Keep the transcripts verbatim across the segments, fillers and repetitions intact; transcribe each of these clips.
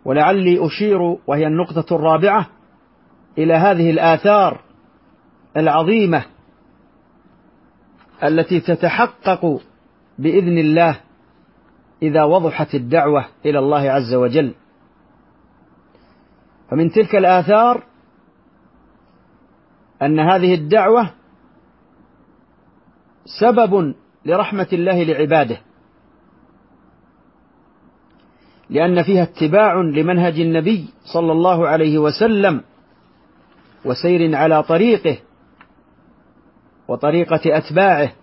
ولعلي أشير، وهي النقطة الرابعة، إلى هذه الآثار العظيمة التي تتحقق بإذن الله إذا وضحت الدعوة إلى الله عز وجل. فمن تلك الآثار أن هذه الدعوة سبب لرحمة الله لعباده، لأن فيها اتباع لمنهج النبي صلى الله عليه وسلم وسير على طريقه وطريقة أتباعه.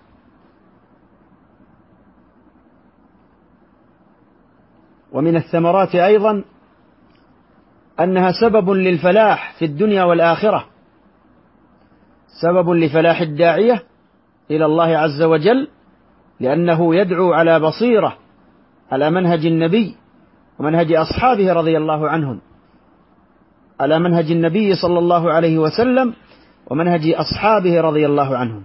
ومن الثمرات أيضا أنها سبب للفلاح في الدنيا والآخرة، سبب لفلاح الداعية إلى الله عز وجل، لأنه يدعو على بصيرة على منهج النبي ومنهج أصحابه رضي الله عنهم، على منهج النبي صلى الله عليه وسلم ومنهج أصحابه رضي الله عنهم،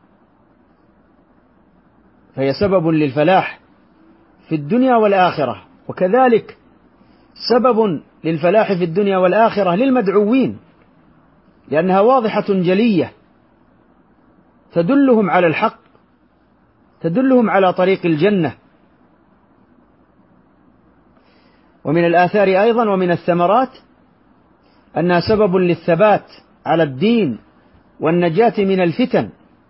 فهي سبب للفلاح في الدنيا والآخرة. وكذلك سبب للفلاح في الدنيا والآخرة للمدعوين، لأنها واضحة جلية تدلهم على الحق، تدلهم على طريق الجنة. ومن الآثار أيضا ومن الثمرات أنها سبب للثبات على الدين والنجاة من الفتن،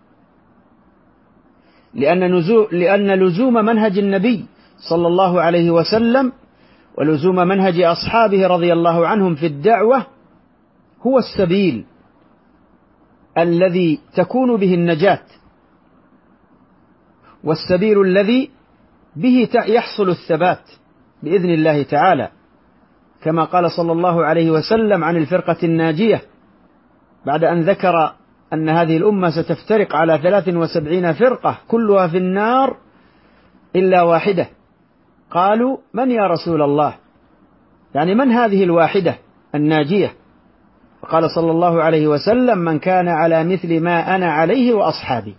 لأن, نزو لأن لزوم منهج النبي صلى الله عليه وسلم ولزوم منهج أصحابه رضي الله عنهم في الدعوة هو السبيل الذي تكون به النجاة، والسبيل الذي به يحصل الثبات بإذن الله تعالى، كما قال صلى الله عليه وسلم عن الفرقة الناجية بعد أن ذكر أن هذه الأمة ستفترق على ثلاث وسبعين فرقة كلها في النار إلا واحدة. قالوا: من يا رسول الله؟ يعني من هذه الواحدة الناجية؟ فقال صلى الله عليه وسلم: من كان على مثل ما أنا عليه وأصحابي.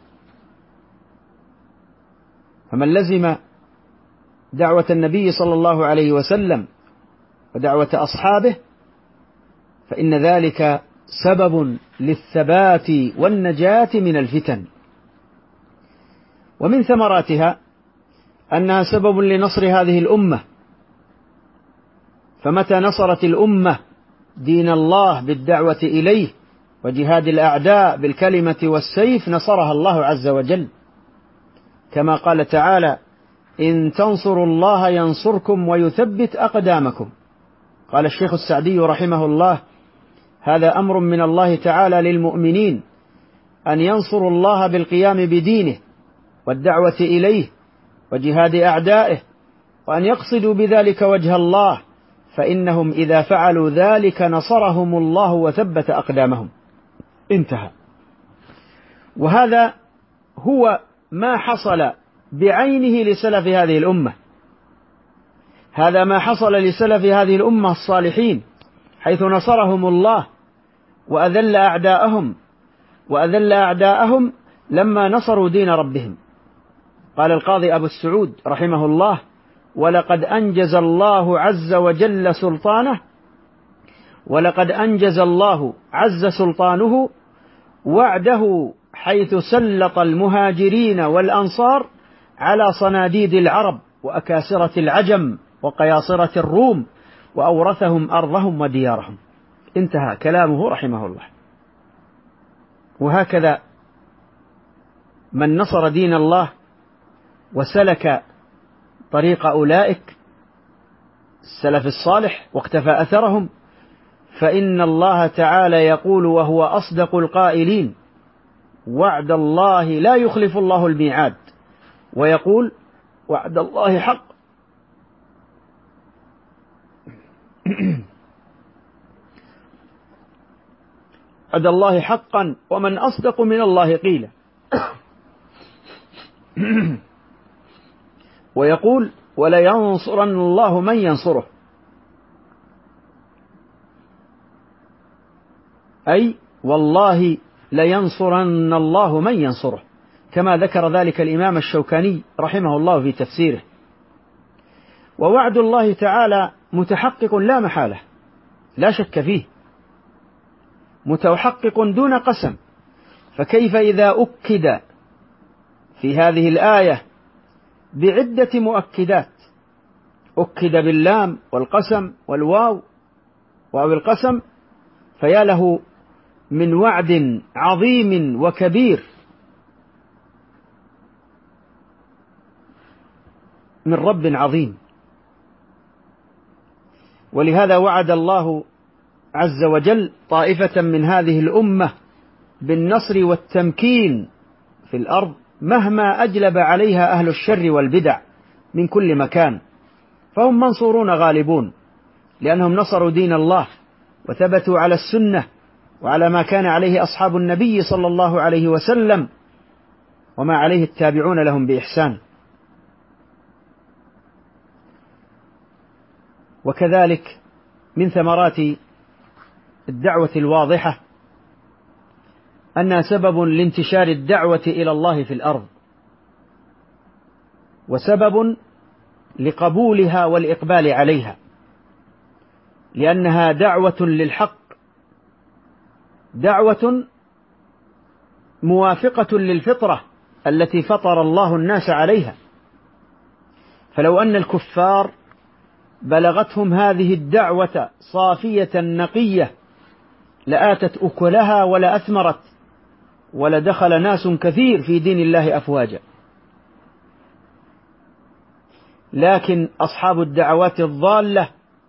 فمن لزم دعوة النبي صلى الله عليه وسلم ودعوة أصحابه فإن ذلك سبب للثبات والنجاة من الفتن. ومن ثمراتها أنها سبب لنصر هذه الأمة، فمتى نصرت الأمة دين الله بالدعوة إليه وجهاد الأعداء بالكلمة والسيف نصرها الله عز وجل، كما قال تعالى: إن تنصروا الله ينصركم ويثبت أقدامكم. قال الشيخ السعدي رحمه الله: هذا أمر من الله تعالى للمؤمنين أن ينصروا الله بالقيام بدينه والدعوة إليه وجهاد أعدائه، وأن يقصدوا بذلك وجه الله، فإنهم إذا فعلوا ذلك نصرهم الله وثبت أقدامهم. انتهى. وهذا هو ما حصل بعينه لسلف هذه الأمة، هذا ما حصل لسلف هذه الأمة الصالحين، حيث نصرهم الله وأذل أعداءهم وأذل أعداءهم لما نصروا دين ربهم. قال القاضي أبو السعود رحمه الله: ولقد أنجز الله عز وجل سلطانه ولقد أنجز الله عز سلطانه وعده، حيث سلط المهاجرين والأنصار على صناديد العرب وأكاسرة العجم وقياصرة الروم، وأورثهم أرضهم وديارهم. انتهى كلامه رحمه الله. وهكذا من نصر دين الله وسلك طريق أولئك السلف الصالح واقتفى أثرهم، فإن الله تعالى يقول وهو أصدق القائلين: وعد الله لا يخلف الله الميعاد. ويقول: وعد الله حق وعد الله حقا ومن أصدق من الله قيلا. ويقول: ولينصرن الله من ينصره، أي والله لينصرن الله من ينصره، كما ذكر ذلك الإمام الشوكاني رحمه الله في تفسيره. ووعد الله تعالى متحقق لا محالة، لا شك فيه، متحقق دون قسم. فكيف إذا أكد في هذه الآية بعدة مؤكدات، أكد باللام والقسم والواو واو القسم، فيا له من وعد عظيم وكبير من رب عظيم. ولهذا وعد الله عز وجل طائفة من هذه الأمة بالنصر والتمكين في الأرض مهما أجلب عليها أهل الشر والبدع من كل مكان، فهم منصورون غالبون، لأنهم نصروا دين الله وثبتوا على السنة وعلى ما كان عليه أصحاب النبي صلى الله عليه وسلم وما عليه التابعون لهم بإحسان. وكذلك من ثمرات الدعوة الواضحة أنها سبب لانتشار الدعوة إلى الله في الأرض، وسبب لقبولها والإقبال عليها، لأنها دعوة للحق، دعوة موافقة للفطرة التي فطر الله الناس عليها. فلو أن الكفار بلغتهم هذه الدعوة صافية نقية لآتت أكلها ولا أثمرت، ولدخل ناس كثير في دين الله أفواجا. لكن أصحاب الدعوات الضالة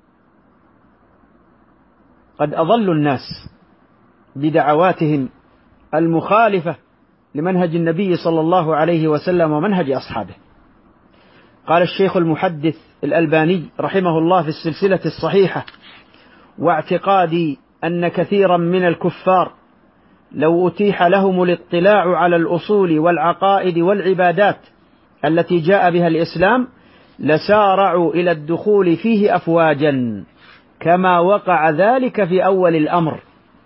قد أضلوا الناس بدعواتهم المخالفة لمنهج النبي صلى الله عليه وسلم ومنهج أصحابه. قال الشيخ المحدث الألباني رحمه الله في السلسلة الصحيحة: واعتقادي أن كثيرا من الكفار لو أتيح لهم الاطلاع على الأصول والعقائد والعبادات التي جاء بها الإسلام لسارعوا إلى الدخول فيه أفواجا، كما وقع ذلك في أول الأمر.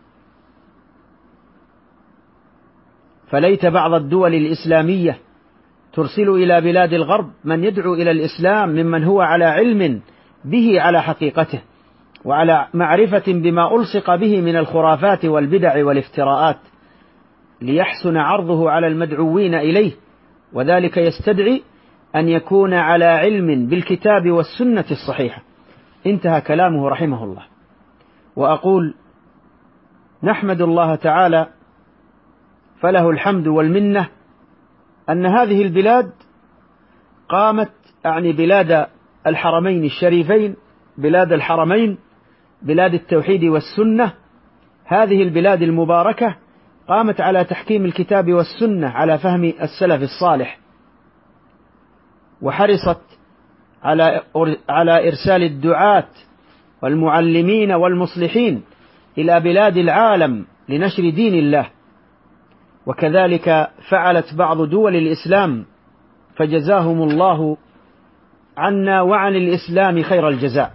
فليت بعض الدول الإسلامية ترسل إلى بلاد الغرب من يدعو إلى الإسلام ممن هو على علم به على حقيقته، وعلى معرفة بما ألصق به من الخرافات والبدع والافتراءات، ليحسن عرضه على المدعوين إليه، وذلك يستدعي أن يكون على علم بالكتاب والسنة الصحيحة. انتهى كلامه رحمه الله. وأقول: نحمد الله تعالى فله الحمد والمنة أن هذه البلاد قامت، أعني بلاد الحرمين الشريفين، بلاد الحرمين، بلاد التوحيد والسنة، هذه البلاد المباركة قامت على تحكيم الكتاب والسنة على فهم السلف الصالح، وحرصت على على إرسال الدعاة والمعلمين والمصلحين إلى بلاد العالم لنشر دين الله. وكذلك فعلت بعض دول الإسلام، فجزاهم الله عنا وعن الإسلام خير الجزاء.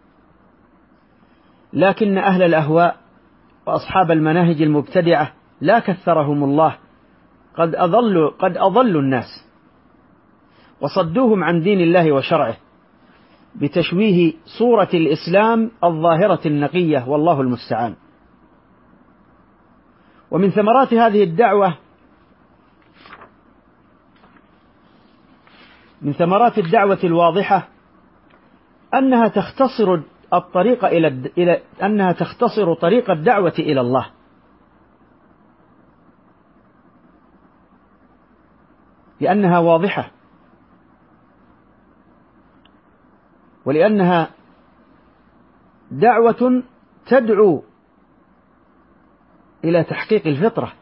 لكن أهل الأهواء وأصحاب المناهج المبتدعة لا كثرهم الله قد أضلوا قد أضلوا الناس وصدوهم عن دين الله وشرعه بتشويه صورة الإسلام الظاهرة النقية، والله المستعان. ومن ثمرات هذه الدعوة من ثمرات الدعوة الواضحة أنها تختصر الطريق إلى إلى أنها تختصر طريق الدعوة إلى الله، لأنها واضحة، ولأنها دعوة تدعو إلى تحقيق الفطرة.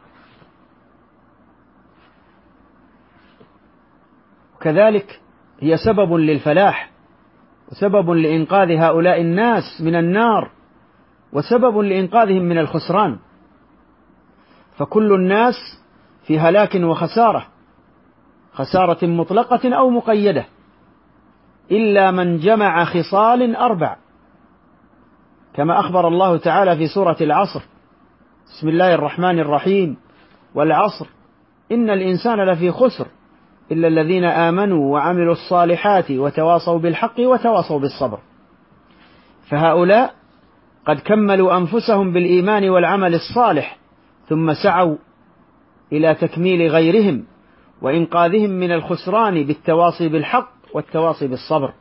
وكذلك هي سبب للفلاح، وسبب لإنقاذ هؤلاء الناس من النار، وسبب لإنقاذهم من الخسران. فكل الناس في هلاك وخسارة، خسارة مطلقة أو مقيدة، إلا من جمع خصال أربع، كما أخبر الله تعالى في سورة العصر: بسم الله الرحمن الرحيم، والعصر إن الإنسان لفي خسر إلا الذين آمنوا وعملوا الصالحات وتواصوا بالحق وتواصوا بالصبر. فهؤلاء قد كملوا أنفسهم بالإيمان والعمل الصالح، ثم سعوا إلى تكميل غيرهم وإنقاذهم من الخسران بالتواصي بالحق والتواصي بالصبر.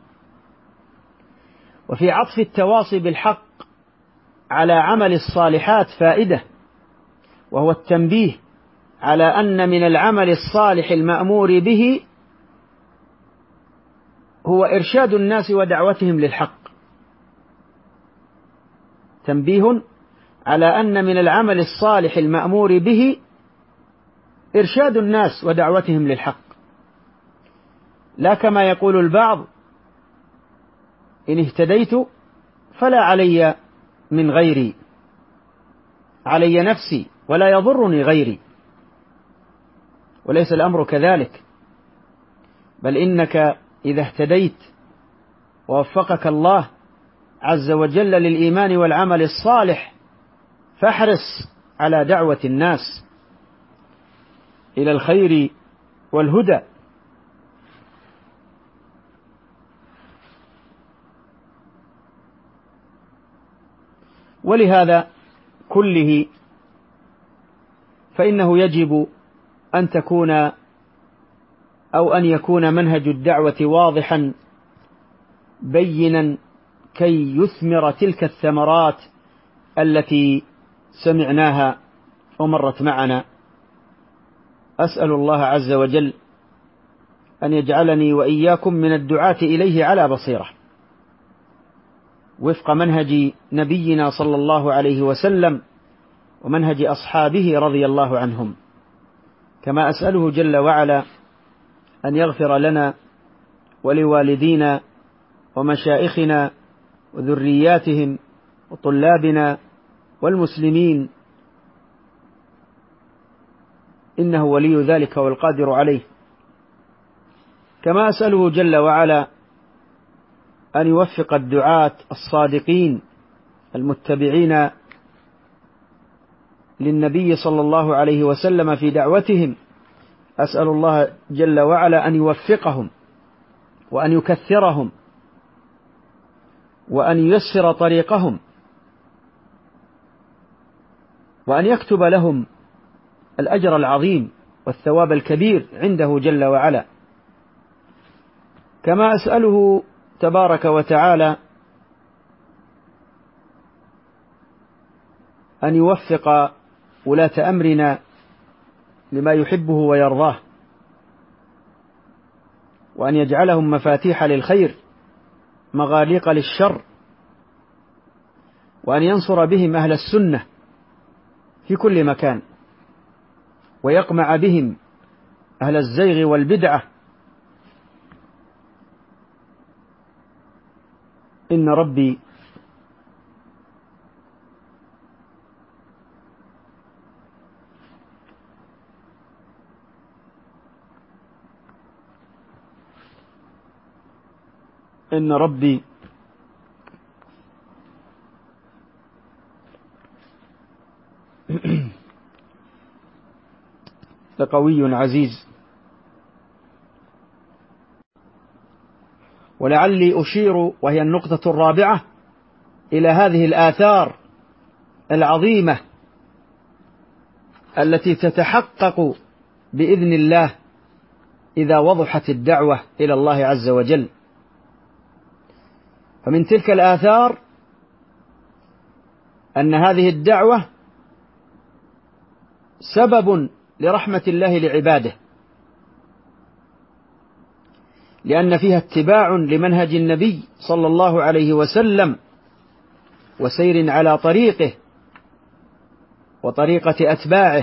وفي عطف التواصي بالحق على عمل الصالحات فائدة، وهو التنبيه على أن من العمل الصالح المأمور به هو إرشاد الناس ودعوتهم للحق. تنبيه على أن من العمل الصالح المأمور به إرشاد الناس ودعوتهم للحق، لا كما يقول البعض: إن اهتديت فلا علي من غيري، علي نفسي ولا يضرني غيري. وليس الأمر كذلك، بل إنك إذا اهتديت ووفقك الله عز وجل للإيمان والعمل الصالح فاحرص على دعوة الناس إلى الخير والهدى. ولهذا كله فإنه يجب أن تكون أو أن يكون منهج الدعوة واضحا بينا كي يثمر تلك الثمرات التي سمعناها ومرت معنا. أسأل الله عز وجل أن يجعلني وإياكم من الدعاة إليه على بصيرة وفق منهج نبينا صلى الله عليه وسلم ومنهج أصحابه رضي الله عنهم، كما أسأله جل وعلا أن يغفر لنا ولوالدينا ومشائخنا وذرياتهم وطلابنا والمسلمين، إنه ولي ذلك والقادر عليه. كما أسأله جل وعلا أن يوفق الدعاة الصادقين المتبعين للنبي صلى الله عليه وسلم في دعوتهم. أسأل الله جل وعلا أن يوفقهم وأن يكثرهم وأن ييسر طريقهم وأن يكتب لهم الأجر العظيم والثواب الكبير عنده جل وعلا. كما أسأله تبارك وتعالى أن يوفق ولاة أمرنا لما يحبه ويرضاه، وأن يجعلهم مفاتيح للخير مغاليق للشر، وأن ينصر بهم أهل السنة في كل مكان، ويقمع بهم أهل الزيغ والبدعة. إن ربي إن ربي لقوي عزيز. ولعلي أشير، وهي النقطة الرابعة، إلى هذه الآثار العظيمة التي تتحقق بإذن الله إذا وضحت الدعوة إلى الله عز وجل. فمن تلك الآثار أن هذه الدعوة سبب لرحمة الله لعباده، لأن فيها اتباع لمنهج النبي صلى الله عليه وسلم وسير على طريقه وطريقة أتباعه.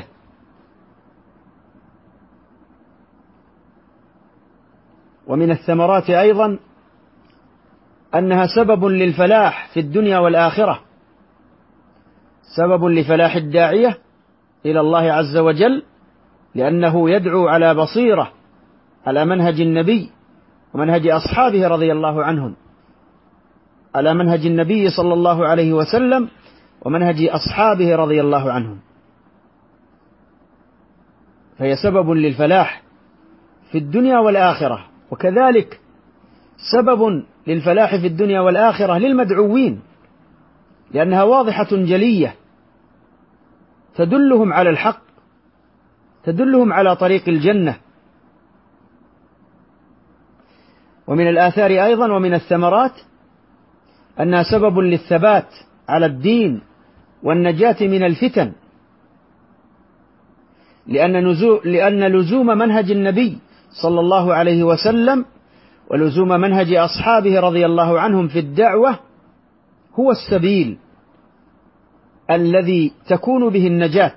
ومن الثمرات أيضا أنها سبب للفلاح في الدنيا والآخرة، سبب لفلاح الداعية إلى الله عز وجل، لأنه يدعو على بصيرة على منهج النبي ومنهج أصحابه رضي الله عنهم، على منهج النبي صلى الله عليه وسلم ومنهج أصحابه رضي الله عنهم، فهي سبب للفلاح في الدنيا والآخرة، وكذلك سبب للفلاح في الدنيا والآخرة للمدعوين لأنها واضحة جلية تدلهم على الحق، تدلهم على طريق الجنة. ومن الآثار أيضا ومن الثمرات أنها سبب للثبات على الدين والنجاة من الفتن، لأن, لأن لزوم منهج النبي صلى الله عليه وسلم ولزوم منهج أصحابه رضي الله عنهم في الدعوة هو السبيل الذي تكون به النجاة،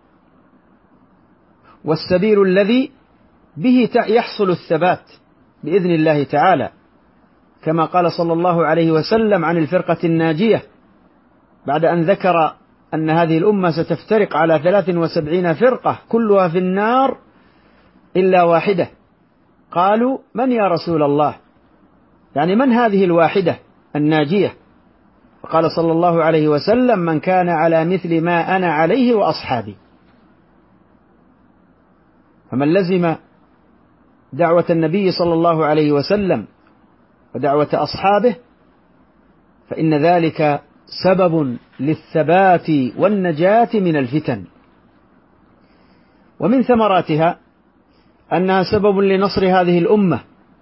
والسبيل الذي به يحصل الثبات بإذن الله تعالى، كما قال صلى الله عليه وسلم عن الفرقة الناجية بعد أن ذكر أن هذه الأمة ستفترق على ثلاث وسبعين فرقة كلها في النار إلا واحدة. قالوا: من يا رسول الله؟ يعني من هذه الواحدة الناجية؟ فقال صلى الله عليه وسلم: من كان على مثل ما أنا عليه وأصحابي. فمن لزم دعوة النبي صلى الله عليه وسلم ودعوة أصحابه فإن ذلك سبب للثبات والنجاة من الفتن. ومن ثمراتها أنها سبب لنصر هذه الأمة،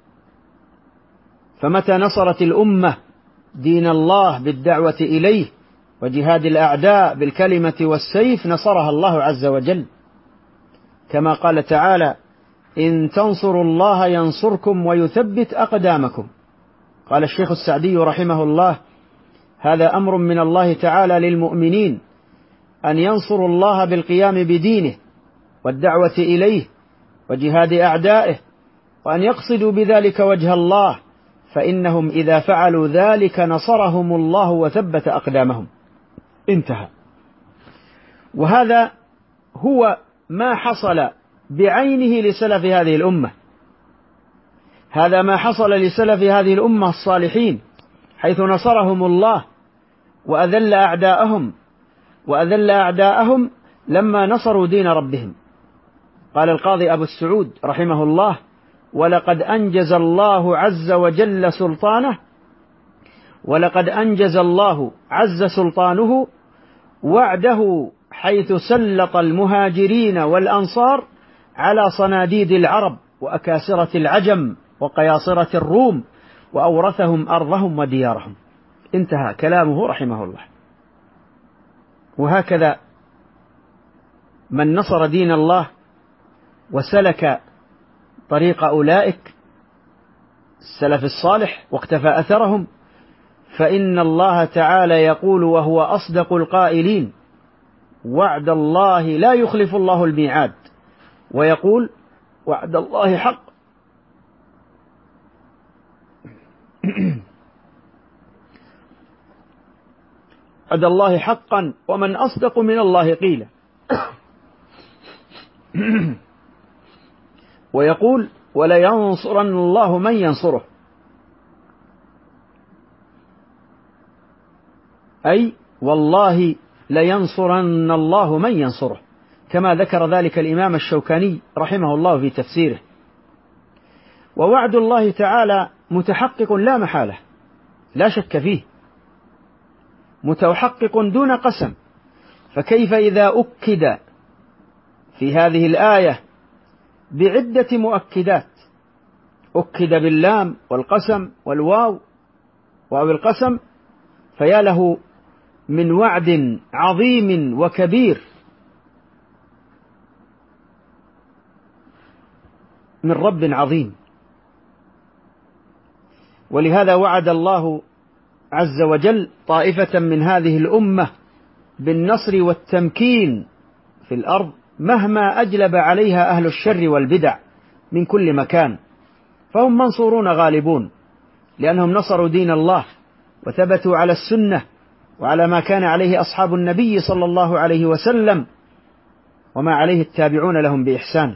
فمتى نصرت الأمة دين الله بالدعوة إليه وجهاد الأعداء بالكلمة والسيف نصرها الله عز وجل، كما قال تعالى: إن تنصروا الله ينصركم ويثبت أقدامكم. قال الشيخ السعدي رحمه الله: هذا أمر من الله تعالى للمؤمنين أن ينصروا الله بالقيام بدينه والدعوة إليه وجهاد أعدائه، وأن يقصدوا بذلك وجه الله، فإنهم إذا فعلوا ذلك نصرهم الله وثبت أقدامهم. انتهى. وهذا هو ما حصل بعينه لسلف هذه الأمة، هذا ما حصل لسلف هذه الأمة الصالحين، حيث نصرهم الله وأذل أعداءهم وأذل أعداءهم لما نصروا دين ربهم. قال القاضي أبو السعود رحمه الله: ولقد أنجز الله عز وجل سلطانه ولقد أنجز الله عز سلطانه وعده، حيث سلط المهاجرين والأنصار على صناديد العرب وأكاسرة العجم وقياصرة الروم، وأورثهم أرضهم وديارهم. انتهى كلامه رحمه الله. وهكذا من نصر دين الله وسلك طريق أولئك السلف الصالح واقتفى أثرهم، فإن الله تعالى يقول وهو أصدق القائلين: وعد الله لا يخلف الله الميعاد، ويقول: وعد الله حق. وعد الله حقا ومن أصدق من الله قيلا. ويقول: ولينصرن الله من ينصره، أي والله لينصرن الله من ينصره، كما ذكر ذلك الإمام الشوكاني رحمه الله في تفسيره. ووعد الله تعالى متحقق لا محالة، لا شك فيه، متحقق دون قسم. فكيف إذا أكد في هذه الآية بعدة مؤكدات، أكد باللام والقسم والواو واو القسم، فيا له من وعد عظيم وكبير من رب عظيم. ولهذا وعد الله عز وجل طائفة من هذه الأمة بالنصر والتمكين في الأرض مهما أجلب عليها أهل الشر والبدع من كل مكان، فهم منصورون غالبون، لأنهم نصروا دين الله وثبتوا على السنة وعلى ما كان عليه أصحاب النبي صلى الله عليه وسلم وما عليه التابعون لهم بإحسان.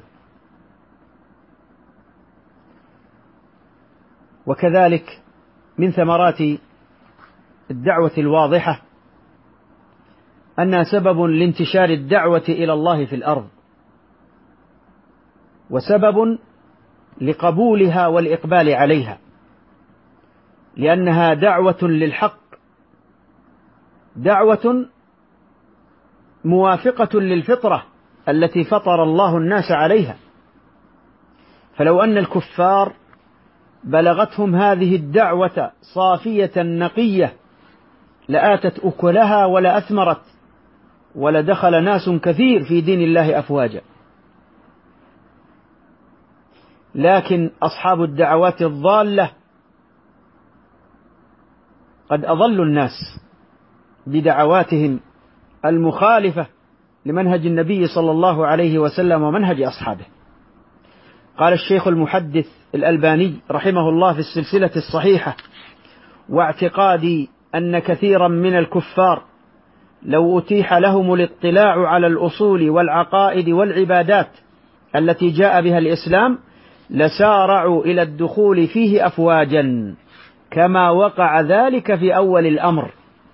وكذلك من ثمرات الدعوة الواضحة أنها سبب لانتشار الدعوة إلى الله في الأرض، وسبب لقبولها والإقبال عليها، لأنها دعوة للحق دعوة موافقة للفطرة التي فطر الله الناس عليها. فلو أن الكفار بلغتهم هذه الدعوة صافية نقية لآتت أكلها ولا أثمرت، ولدخل ناس كثير في دين الله أفواجا. لكن أصحاب الدعوات الضالة قد أضلوا الناس بدعواتهم المخالفة لمنهج النبي صلى الله عليه وسلم ومنهج أصحابه. قال الشيخ المحدث الألباني رحمه الله في السلسلة الصحيحة: واعتقادي أن كثيرا من الكفار لو أتيح لهم الاطلاع على الأصول والعقائد والعبادات التي جاء بها الإسلام لسارعوا إلى الدخول فيه أفواجا، كما وقع ذلك في أول الأمر.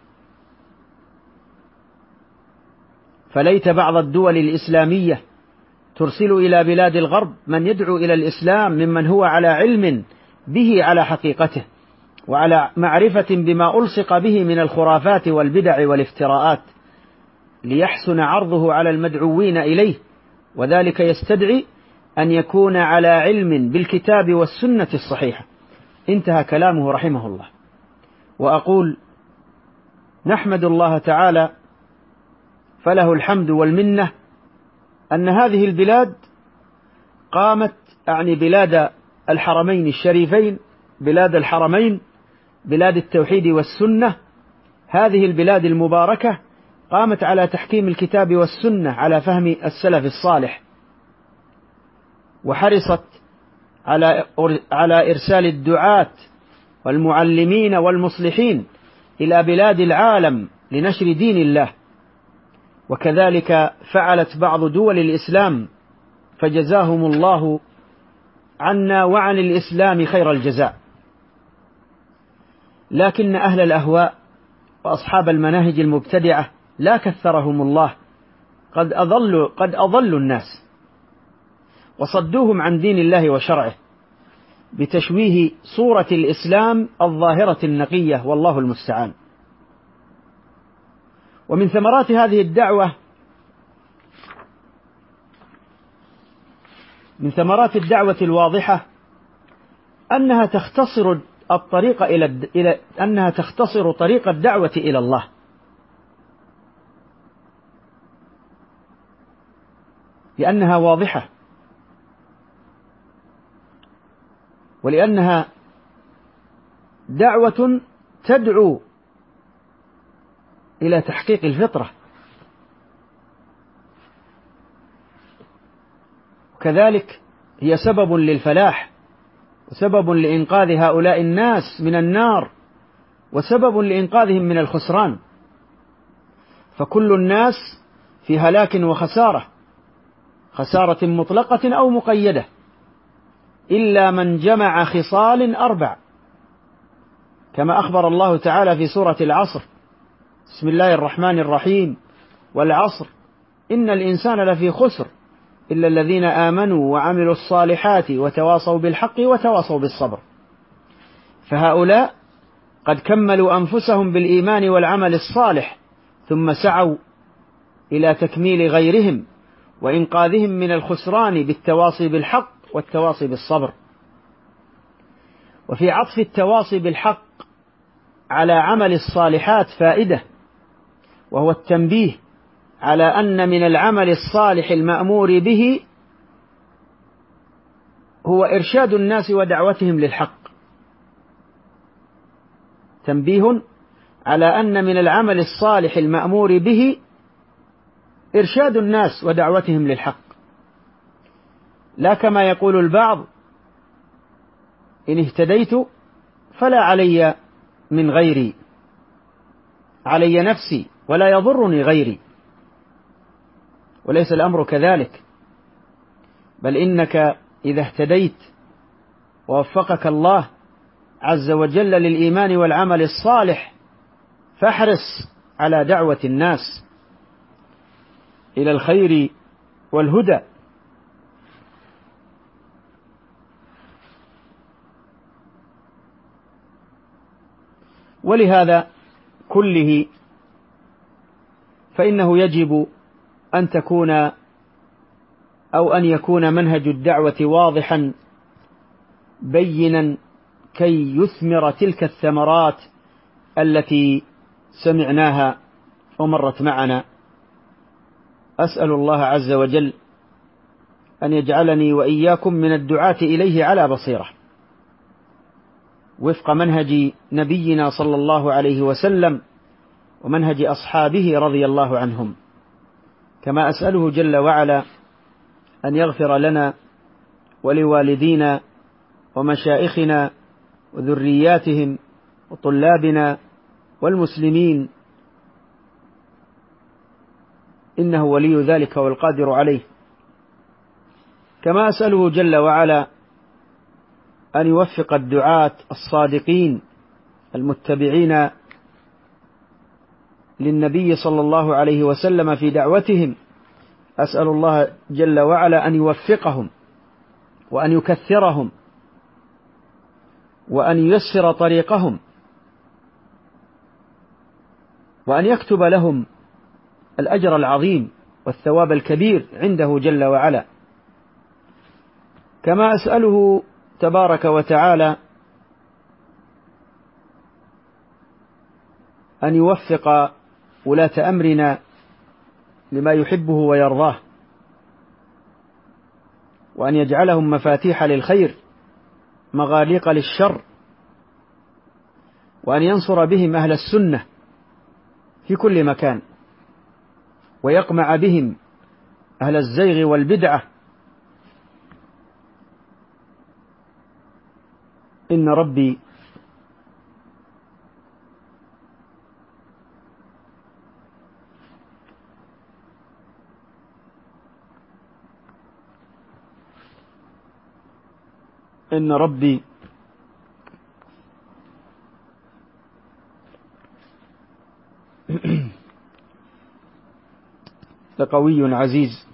فليت بعض الدول الإسلامية ترسل إلى بلاد الغرب من يدعو إلى الإسلام ممن هو على علم به على حقيقته، وعلى معرفة بما ألصق به من الخرافات والبدع والافتراءات، ليحسن عرضه على المدعوين إليه، وذلك يستدعي أن يكون على علم بالكتاب والسنة الصحيحة. انتهى كلامه رحمه الله. وأقول: نحمد الله تعالى فله الحمد والمنة أن هذه البلاد قامت، أعني بلاد الحرمين الشريفين، بلاد الحرمين، بلاد التوحيد والسنة، هذه البلاد المباركة قامت على تحكيم الكتاب والسنة على فهم السلف الصالح، وحرصت على على إرسال الدعاة والمعلمين والمصلحين إلى بلاد العالم لنشر دين الله. وكذلك فعلت بعض دول الإسلام، فجزاهم الله عنا وعن الإسلام خير الجزاء. لكن أهل الأهواء وأصحاب المناهج المبتدعة لا كثرهم الله قد أضلوا قد أضلوا الناس وصدوهم عن دين الله وشرعه بتشويه صورة الإسلام الظاهرة النقية، والله المستعان. ومن ثمرات هذه الدعوة من ثمرات الدعوة الواضحة أنها تختصر الطريق إلى إلى أنها تختصر طريق الدعوة إلى الله، لأنها واضحة، ولأنها دعوة تدعو إلى تحقيق الفطرة، وكذلك هي سبب للفلاح وسبب لإنقاذ هؤلاء الناس من النار وسبب لإنقاذهم من الخسران. فكل الناس في هلاك وخسارة، خسارة مطلقة أو مقيدة، إلا من جمع خصال أربع، كما أخبر الله تعالى في سورة العصر: بسم الله الرحمن الرحيم، والعصر إن الإنسان لفي خسر إلا الذين آمنوا وعملوا الصالحات وتواصوا بالحق وتواصوا بالصبر. فهؤلاء قد كملوا أنفسهم بالإيمان والعمل الصالح، ثم سعوا إلى تكميل غيرهم وإنقاذهم من الخسران بالتواصي بالحق والتواصي بالصبر. وفي عطف التواصي بالحق على عمل الصالحات فائدة، وهو التنبيه على أن من العمل الصالح المأمور به هو إرشاد الناس ودعوتهم للحق. تنبيه على أن من العمل الصالح المأمور به إرشاد الناس ودعوتهم للحق، لا كما يقول البعض: إن اهتديت فلا علي من غيري، علي نفسي ولا يضرني غيري. وليس الأمر كذلك، بل إنك إذا اهتديت ووفقك الله عز وجل للإيمان والعمل الصالح فاحرص على دعوة الناس إلى الخير والهدى. ولهذا كله فإنه يجب أن تكون أو أن يكون منهج الدعوة واضحا بينا كي يثمر تلك الثمرات التي سمعناها ومرت معنا. أسأل الله عز وجل أن يجعلني وإياكم من الدعاة إليه على بصيرة وفق منهج نبينا صلى الله عليه وسلم ومنهج أصحابه رضي الله عنهم، كما أسأله جل وعلا أن يغفر لنا ولوالدينا ومشائخنا وذرياتهم وطلابنا والمسلمين، إنه ولي ذلك والقادر عليه. كما أسأله جل وعلا أن يوفق الدعاة الصادقين المتبعين للنبي صلى الله عليه وسلم في دعوتهم. أسأل الله جل وعلا أن يوفقهم وأن يكثرهم وأن ييسر طريقهم وأن يكتب لهم الأجر العظيم والثواب الكبير عنده جل وعلا. كما أسأله تبارك وتعالى أن يوفق ولاة أمرنا لما يحبه ويرضاه، وأن يجعلهم مفاتيح للخير مغاليق للشر، وأن ينصر بهم أهل السنة في كل مكان، ويقمع بهم أهل الزيغ والبدعة. إن ربي إن ربي لقوي عزيز.